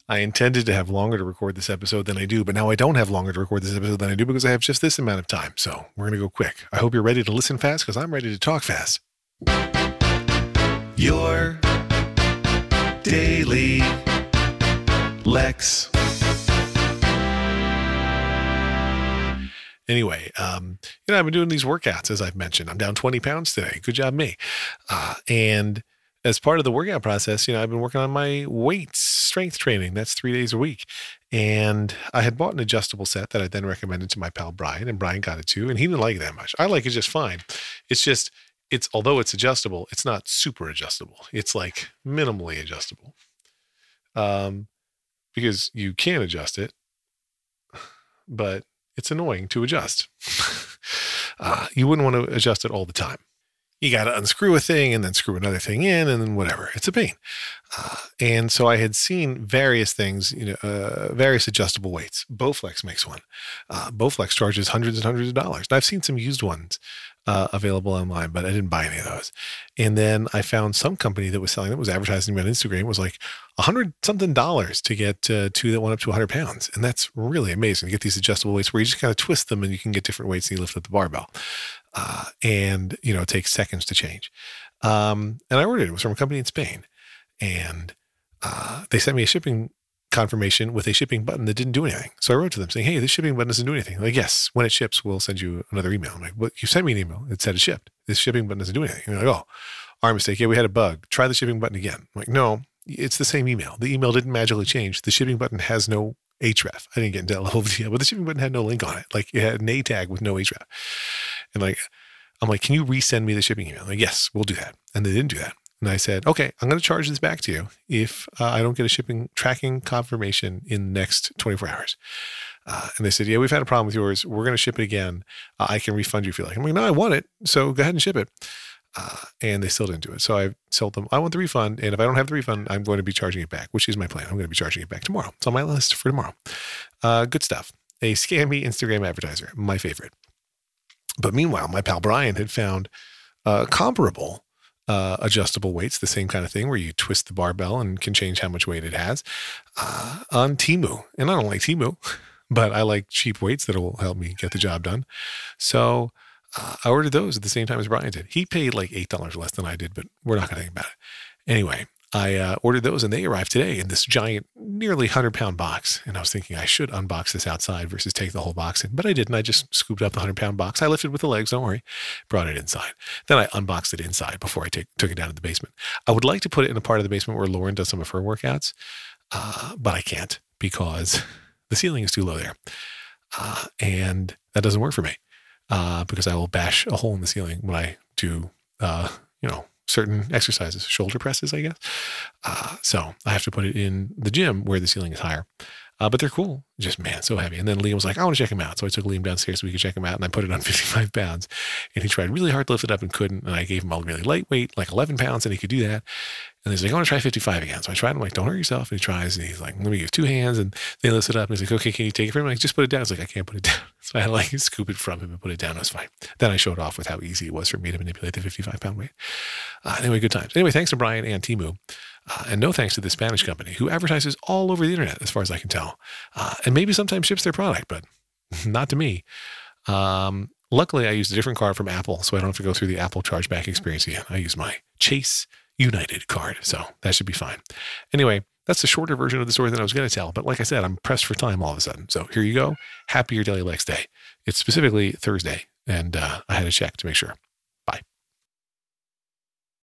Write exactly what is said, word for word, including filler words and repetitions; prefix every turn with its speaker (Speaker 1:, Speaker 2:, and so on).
Speaker 1: I intended to have longer to record this episode than I do, but now I don't have longer to record this episode than I do because I have just this amount of time. So we're going to go quick. I hope you're ready to listen fast because I'm ready to talk fast. Your Daily Lex. Anyway, um, you know, I've been doing these workouts, as I've mentioned. I'm down twenty pounds today. Good job, me. Uh, and as part of the workout process, you know, I've been working on my weights, strength training. That's three days a week. And I had bought an adjustable set that I then recommended to my pal Brian, and Brian got it too. And he didn't like it that much. I like it just fine. It's just, it's, although it's adjustable, it's not super adjustable. It's like minimally adjustable. Um, because you can adjust it, but it's annoying to adjust. uh, you wouldn't want to adjust it all the time. You got to unscrew a thing and then screw another thing in and then whatever. It's a pain. Uh, and so I had seen various things, you know, uh, various adjustable weights. Bowflex makes one. Uh, Bowflex charges hundreds and hundreds of dollars. And I've seen some used ones uh, available online, but I didn't buy any of those. And then I found some company that was selling, that was advertising on Instagram, was like a hundred something dollars to get uh, two that went up to a hundred pounds. And that's really amazing to get these adjustable weights where you just kind of twist them and you can get different weights and you lift up the barbell. Uh, and, you know, it takes seconds to change. Um, and I ordered it. It was from a company in Spain. And uh, they sent me a shipping confirmation with a shipping button that didn't do anything. So I wrote to them saying, hey, this shipping button doesn't do anything. They're like, yes, when it ships, we'll send you another email. I'm like, well, you sent me an email. It said it shipped. This shipping button doesn't do anything. And they're like, oh, our mistake. Yeah, we had a bug. Try the shipping button again. I'm like, no, it's the same email. The email didn't magically change. The shipping button has no href. I didn't get into that level of detail, but the shipping button had no link on it. Like it had an A tag with no href. And like, I'm like, can you resend me the shipping email? Like, yes, we'll do that. And they didn't do that. And I said, okay, I'm going to charge this back to you if uh, I don't get a shipping tracking confirmation in the next twenty-four hours. Uh, and they said, yeah, we've had a problem with yours. We're going to ship it again. Uh, I can refund you if you like. I'm like, no, I want it. So go ahead and ship it. Uh, and they still didn't do it. So I told them, I want the refund. And if I don't have the refund, I'm going to be charging it back, which is my plan. I'm going to be charging it back tomorrow. It's on my list for tomorrow. Uh, good stuff. A scammy Instagram advertiser, my favorite. But meanwhile, my pal Brian had found uh, comparable uh, adjustable weights, the same kind of thing where you twist the barbell and can change how much weight it has uh, on Temu. And I don't like Temu, but I like cheap weights that will help me get the job done. So uh, I ordered those at the same time as Brian did. He paid like eight dollars less than I did, but we're not going to think about it. Anyway, I uh, ordered those and they arrived today in this giant, nearly hundred pound box. And I was thinking I should unbox this outside versus take the whole box in, but I didn't. I just scooped up the hundred pound box. I lifted with the legs. Don't worry. Brought it inside. Then I unboxed it inside before I take, took it down to the basement. I would like to put it in a part of the basement where Lauren does some of her workouts. Uh, but I can't because the ceiling is too low there. Uh, and that doesn't work for me. Uh, because I will bash a hole in the ceiling when I do, uh, you know, certain exercises, shoulder presses, I guess. Uh, so I have to put it in the gym where the ceiling is higher. Uh, but they're cool. Just, man, so heavy. And then Liam was like, I want to check him out. So I took Liam downstairs so we could check him out. And I put it on fifty-five pounds. And he tried really hard to lift it up and couldn't. And I gave him a really lightweight, like eleven pounds, and he could do that. And he's like, I want to try fifty-five again. So I tried. I'm like, don't hurt yourself. And he tries. And he's like, let me use two hands. And then he lifts it up. And he's like, okay, can you take it from me? I'm like, just put it down. He's like, I can't put it down. So I had to like scoop it from him and put it down. It was fine. Then I showed off with how easy it was for me to manipulate the fifty-five pound weight. Uh, anyway, good times. Anyway, thanks to Brian and Temu. Uh, and no thanks to the Spanish company who advertises all over the internet, as far as I can tell. Uh, and maybe sometimes ships their product, but not to me. Um, luckily, I used a different card from Apple, so I don't have to go through the Apple chargeback experience again. I use my Chase United card, so that should be fine. Anyway, that's the shorter version of the story that I was going to tell. But like I said, I'm pressed for time all of a sudden. So here you go. Happy your Daily Lex Day. It's specifically Thursday, and uh, I had to check to make sure.